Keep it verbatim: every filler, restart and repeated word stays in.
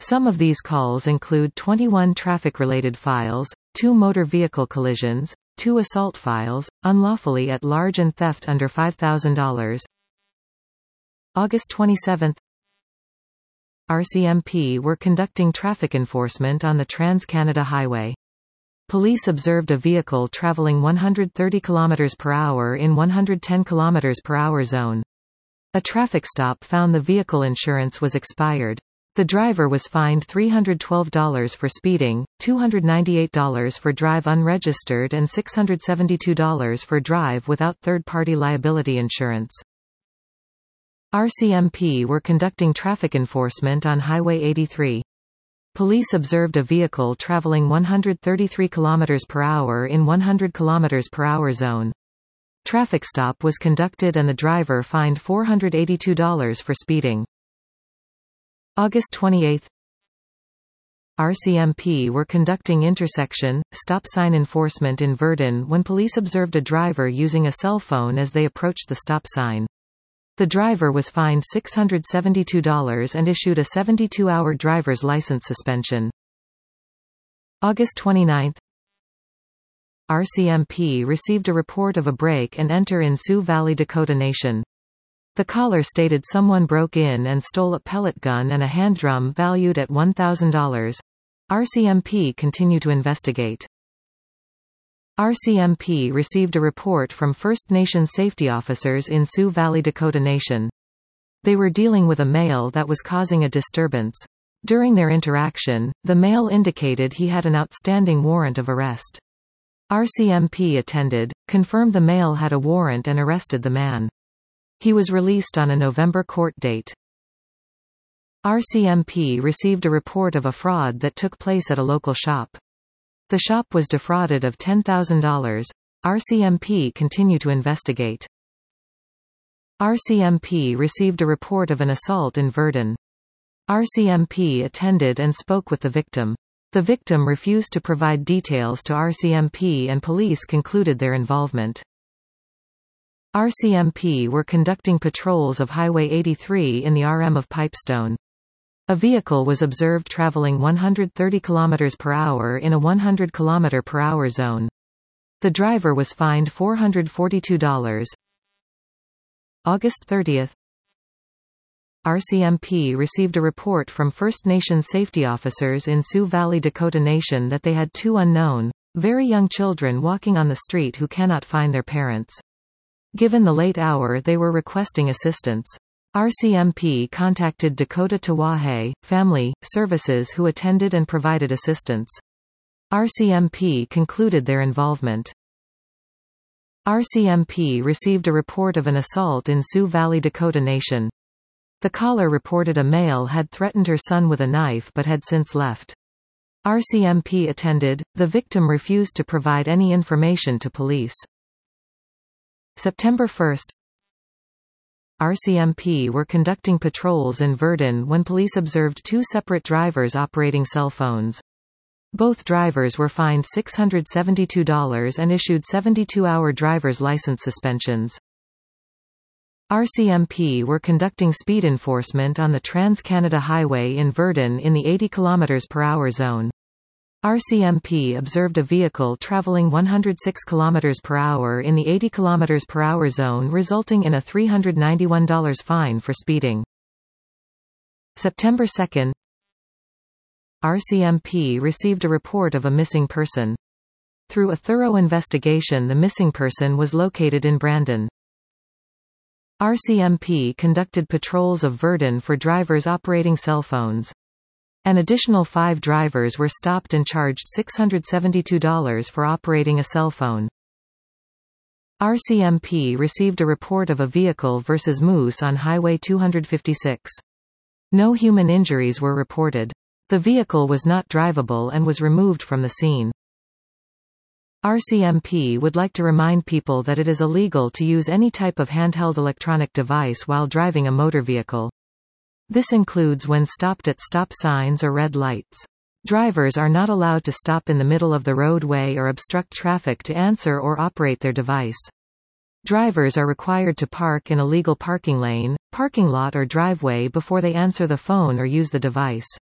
Some of these calls include twenty-one traffic-related files, two motor vehicle collisions, two assault files, unlawfully at large and theft under five thousand dollars. August twenty-seventh. R C M P were conducting traffic enforcement on the Trans-Canada Highway. Police observed a vehicle traveling one hundred thirty kilometers per hour in one hundred ten kilometers per hour zone. A traffic stop found the vehicle insurance was expired. The driver was fined three hundred twelve dollars for speeding, two hundred ninety-eight dollars for drive unregistered and six hundred seventy-two dollars for drive without third-party liability insurance. R C M P were conducting traffic enforcement on Highway eighty-three. Police observed a vehicle traveling one hundred thirty-three kilometers per hour in one hundred kilometers per hour zone. Traffic stop was conducted and the driver fined four hundred eighty-two dollars for speeding. August twenty-eighth. R C M P were conducting intersection, stop sign enforcement in Virden when police observed a driver using a cell phone as they approached the stop sign. The driver was fined six hundred seventy-two dollars and issued a seventy-two hour driver's license suspension. August twenty-ninth. R C M P received a report of a break and enter in Sioux Valley, Dakota Nation. The caller stated someone broke in and stole a pellet gun and a hand drum valued at one thousand dollars. R C M P continue to investigate. R C M P received a report from First Nation safety officers in Sioux Valley, Dakota Nation. They were dealing with a male that was causing a disturbance. During their interaction, the male indicated he had an outstanding warrant of arrest. R C M P attended, confirmed the male had a warrant and arrested the man. He was released on a November court date. R C M P received a report of a fraud that took place at a local shop. The shop was defrauded of ten thousand dollars. R C M P continue to investigate. R C M P received a report of an assault in Virden. R C M P attended and spoke with the victim. The victim refused to provide details to R C M P and police concluded their involvement. R C M P were conducting patrols of Highway eighty-three in the R M of Pipestone. A vehicle was observed traveling one hundred thirty kilometers per hour in a one hundred kilometer per hour zone. The driver was fined four hundred forty-two dollars. August thirtieth. R C M P received a report from First Nation safety officers in Sioux Valley, Dakota Nation that they had two unknown, very young children walking on the street who cannot find their parents. Given the late hour, they were requesting assistance. R C M P contacted Dakota Tawahe Family Services who attended and provided assistance. R C M P concluded their involvement. R C M P received a report of an assault in Sioux Valley, Dakota Nation. The caller reported a male had threatened her son with a knife but had since left. R C M P attended, the victim refused to provide any information to police. September first. R C M P were conducting patrols in Virden when police observed two separate drivers operating cell phones. Both drivers were fined six hundred seventy-two dollars and issued seventy-two hour driver's license suspensions. R C M P were conducting speed enforcement on the Trans-Canada Highway in Virden in the eighty kilometers per hour zone. R C M P observed a vehicle traveling one hundred six kilometers per hour in the eighty kilometers per hour zone, resulting in a three hundred ninety-one dollars fine for speeding. September second. R C M P received a report of a missing person. Through a thorough investigation, the missing person was located in Brandon. R C M P conducted patrols of Virden for drivers operating cell phones. An additional five drivers were stopped and charged six hundred seventy-two dollars for operating a cell phone. R C M P received a report of a vehicle versus moose on Highway two fifty-six. No human injuries were reported. The vehicle was not drivable and was removed from the scene. R C M P would like to remind people that it is illegal to use any type of handheld electronic device while driving a motor vehicle. This includes when stopped at stop signs or red lights. Drivers are not allowed to stop in the middle of the roadway or obstruct traffic to answer or operate their device. Drivers are required to park in a legal parking lane, parking lot or driveway before they answer the phone or use the device.